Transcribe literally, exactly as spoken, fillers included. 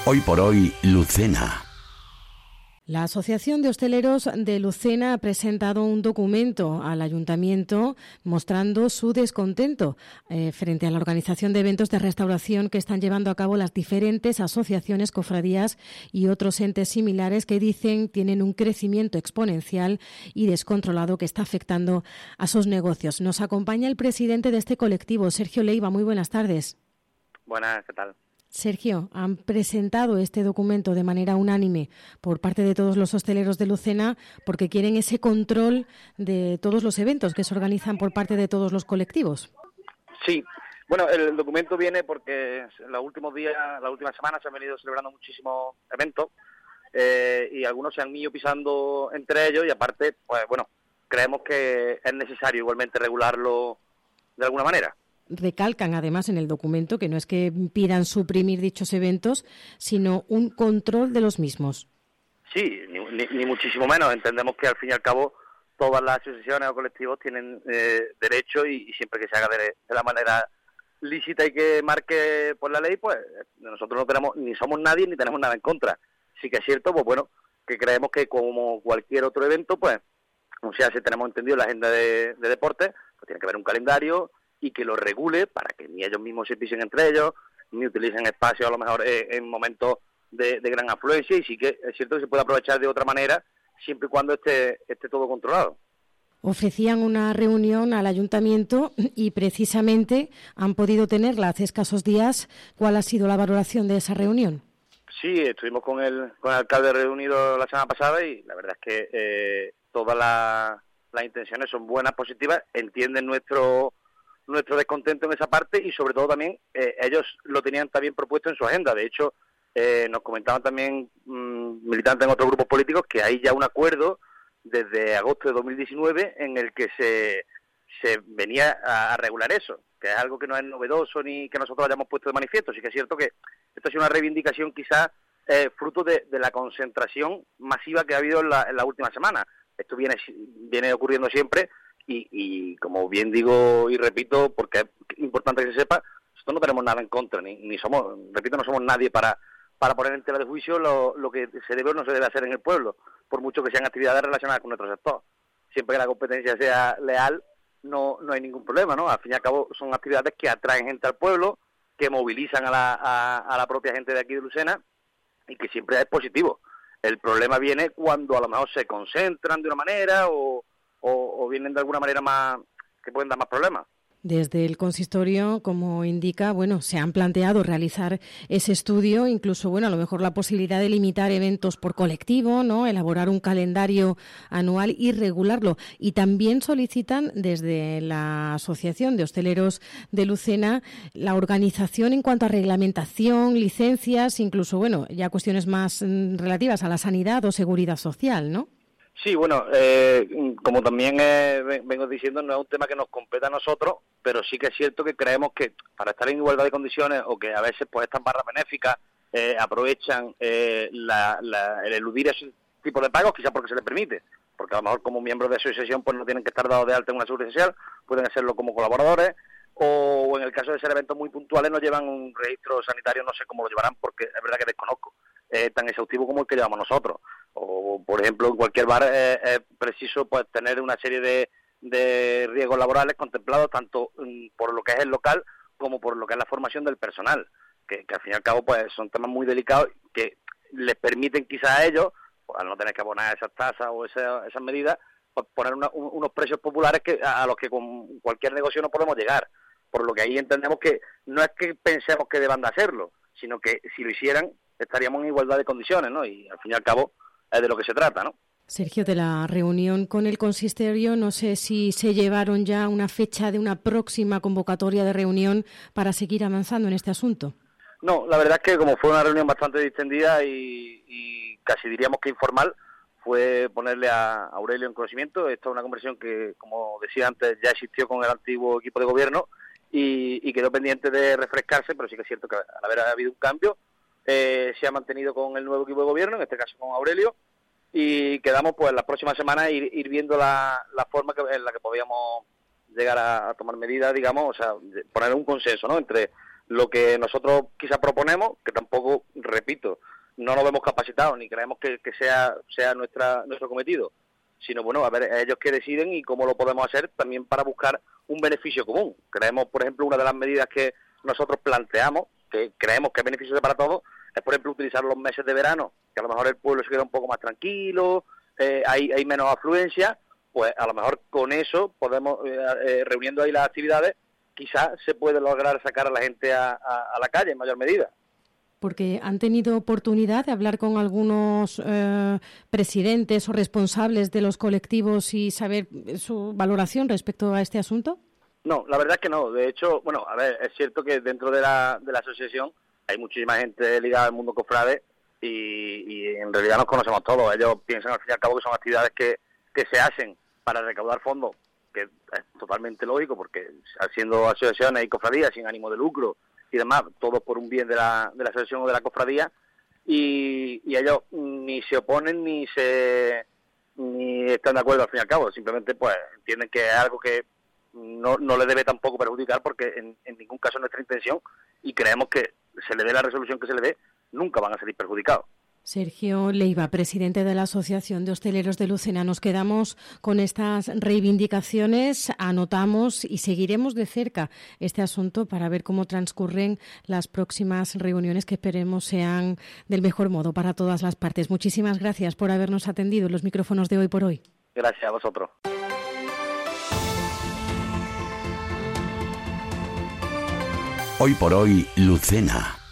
Hoy por hoy, Lucena. La Asociación de Hosteleros de Lucena ha presentado un documento al Ayuntamiento mostrando su descontento eh, frente a la organización de eventos de restauración que están llevando a cabo las diferentes asociaciones, cofradías y otros entes similares que dicen tienen un crecimiento exponencial y descontrolado que está afectando a sus negocios. Nos acompaña el presidente de este colectivo, Sergio Leiva. Muy buenas tardes. Buenas, ¿qué tal? Sergio, han presentado este documento de manera unánime por parte de todos los hosteleros de Lucena porque quieren ese control de todos los eventos que se organizan por parte de todos los colectivos. Sí, bueno, el documento viene porque en los últimos días, las últimas semanas se han venido celebrando muchísimos eventos eh, y algunos se han ido pisando entre ellos y aparte, pues bueno, creemos que es necesario igualmente regularlo de alguna manera. Recalcan además en el documento que no es que pidan suprimir dichos eventos, sino un control de los mismos. Sí, ni, ni, ni muchísimo menos. Entendemos que al fin y al cabo todas las asociaciones o colectivos tienen eh, derecho y, y siempre que se haga de, de la manera lícita y que marque por la ley, pues nosotros no tenemos, ni somos nadie ni tenemos nada en contra. Sí que es cierto, pues bueno, que creemos que como cualquier otro evento, pues, o sea, si tenemos entendido la agenda de, de deporte, pues tiene que haber un calendario y que lo regule para que ni ellos mismos se pisen entre ellos, ni utilicen espacios a lo mejor eh, en momentos de, de gran afluencia, y sí que es cierto que se puede aprovechar de otra manera siempre y cuando esté, esté todo controlado. Ofrecían una reunión al ayuntamiento y precisamente han podido tenerla hace escasos días. ¿Cuál ha sido la valoración de esa reunión? Sí, estuvimos con el, con el alcalde reunido la semana pasada y la verdad es que eh, todas la, las intenciones son buenas, positivas, entienden nuestro nuestro descontento en esa parte y sobre todo también eh, ellos lo tenían también propuesto en su agenda. De hecho, eh, nos comentaban también mmm, militantes en otros grupos políticos que hay ya un acuerdo desde agosto de dos mil diecinueve en el que se, se venía a, a regular eso, que es algo que no es novedoso ni que nosotros hayamos puesto de manifiesto. Sí que es cierto que esto ha sido una reivindicación quizás eh, fruto de, de la concentración masiva que ha habido en la, en la última semana. Esto viene, viene ocurriendo siempre. Y, y como bien digo y repito, porque es importante que se sepa, nosotros no tenemos nada en contra, ni, ni somos, repito, no somos nadie para, para poner en tela de juicio lo, lo que se debe o no se debe hacer en el pueblo, por mucho que sean actividades relacionadas con nuestro sector. Siempre que la competencia sea leal, no, no hay ningún problema, ¿no? Al fin y al cabo son actividades que atraen gente al pueblo, que movilizan a la, a, a la propia gente de aquí de Lucena y que siempre es positivo. El problema viene cuando a lo mejor se concentran de una manera o O, o vienen de alguna manera más que pueden dar más problemas. Desde el consistorio, como indica, bueno, se han planteado realizar ese estudio, incluso, bueno, a lo mejor la posibilidad de limitar eventos por colectivo, ¿no? Elaborar un calendario anual y regularlo. Y también solicitan desde la Asociación de Hosteleros de Lucena la organización en cuanto a reglamentación, licencias, incluso, bueno, ya cuestiones más mm, relativas a la sanidad o seguridad social, ¿no? Sí, bueno, eh, como también eh, vengo diciendo, no es un tema que nos compete a nosotros, pero sí que es cierto que creemos que para estar en igualdad de condiciones o que a veces pues estas barras benéficas eh, aprovechan eh, la, la, el eludir ese tipo de pagos, quizás porque se les permite, porque a lo mejor como miembros de asociación pues no tienen que estar dados de alta en una seguridad social, pueden hacerlo como colaboradores, o en el caso de ser eventos muy puntuales no llevan un registro sanitario, no sé cómo lo llevarán porque es verdad que desconozco, eh, tan exhaustivo como el que llevamos nosotros. O, por ejemplo, en cualquier bar eh, es preciso pues tener una serie de, de riesgos laborales contemplados tanto um, por lo que es el local como por lo que es la formación del personal, que, que al fin y al cabo pues son temas muy delicados que les permiten quizás a ellos, pues, al no tener que abonar esas tasas o esa, esas medidas, pues poner una, un, unos precios populares que a, a los que con cualquier negocio no podemos llegar. Por lo que ahí entendemos que no es que pensemos que deban de hacerlo, sino que si lo hicieran estaríamos en igualdad de condiciones, ¿no? Y al fin y al cabo es de lo que se trata, ¿no? Sergio, de la reunión con el consistorio, no sé si se llevaron ya una fecha de una próxima convocatoria de reunión para seguir avanzando en este asunto. No, la verdad es que como fue una reunión bastante distendida y, y casi diríamos que informal, fue ponerle a Aurelio en conocimiento. Esta es una conversación que, como decía antes, ya existió con el antiguo equipo de gobierno y, y quedó pendiente de refrescarse, pero sí que es cierto que al haber habido un cambio, eh, se ha mantenido con el nuevo equipo de gobierno, en este caso con Aurelio, y quedamos pues las próximas semanas ir, ir viendo la, la forma que, en la que podíamos llegar a, a tomar medidas, digamos, o sea, poner un consenso, ¿no?, entre Lo que nosotros quizás proponemos, que tampoco, repito, no nos vemos capacitados ni creemos que, que sea sea nuestra nuestro cometido, sino bueno, a ver, a ellos que deciden y cómo lo podemos hacer también para buscar un beneficio común. Creemos, por ejemplo, una de las medidas que nosotros planteamos, que creemos que es beneficioso para todos, es, por ejemplo, utilizar los meses de verano, que a lo mejor el pueblo se queda un poco más tranquilo, eh, hay, hay menos afluencia, pues a lo mejor con eso podemos, eh, eh, reuniendo ahí las actividades, quizás se puede lograr sacar a la gente a, a, a la calle en mayor medida. Porque han tenido oportunidad de hablar con algunos eh, presidentes o responsables de los colectivos y saber su valoración respecto a este asunto. No, la verdad es que no. De hecho, bueno, a ver, es cierto que dentro de la, de la asociación hay muchísima gente ligada al mundo cofrade y, y en realidad nos conocemos todos. Ellos piensan al fin y al cabo que son actividades que, que se hacen para recaudar fondos, que es totalmente lógico porque haciendo asociaciones y cofradías sin ánimo de lucro y demás, todo por un bien de la, de la asociación o de la cofradía, y, y ellos ni se oponen ni se ni están de acuerdo al fin y al cabo, simplemente pues entienden que es algo que no, no le debe tampoco perjudicar porque en, en ningún caso es nuestra intención y creemos que se le dé la resolución que se le dé, nunca van a salir perjudicados. Sergio Leiva, presidente de la Asociación de Hosteleros de Lucena. Nos quedamos con estas reivindicaciones, anotamos y seguiremos de cerca este asunto para ver cómo transcurren las próximas reuniones que esperemos sean del mejor modo para todas las partes. Muchísimas gracias por habernos atendido en los micrófonos de Hoy por Hoy. Gracias a vosotros. Hoy por Hoy, Lucena.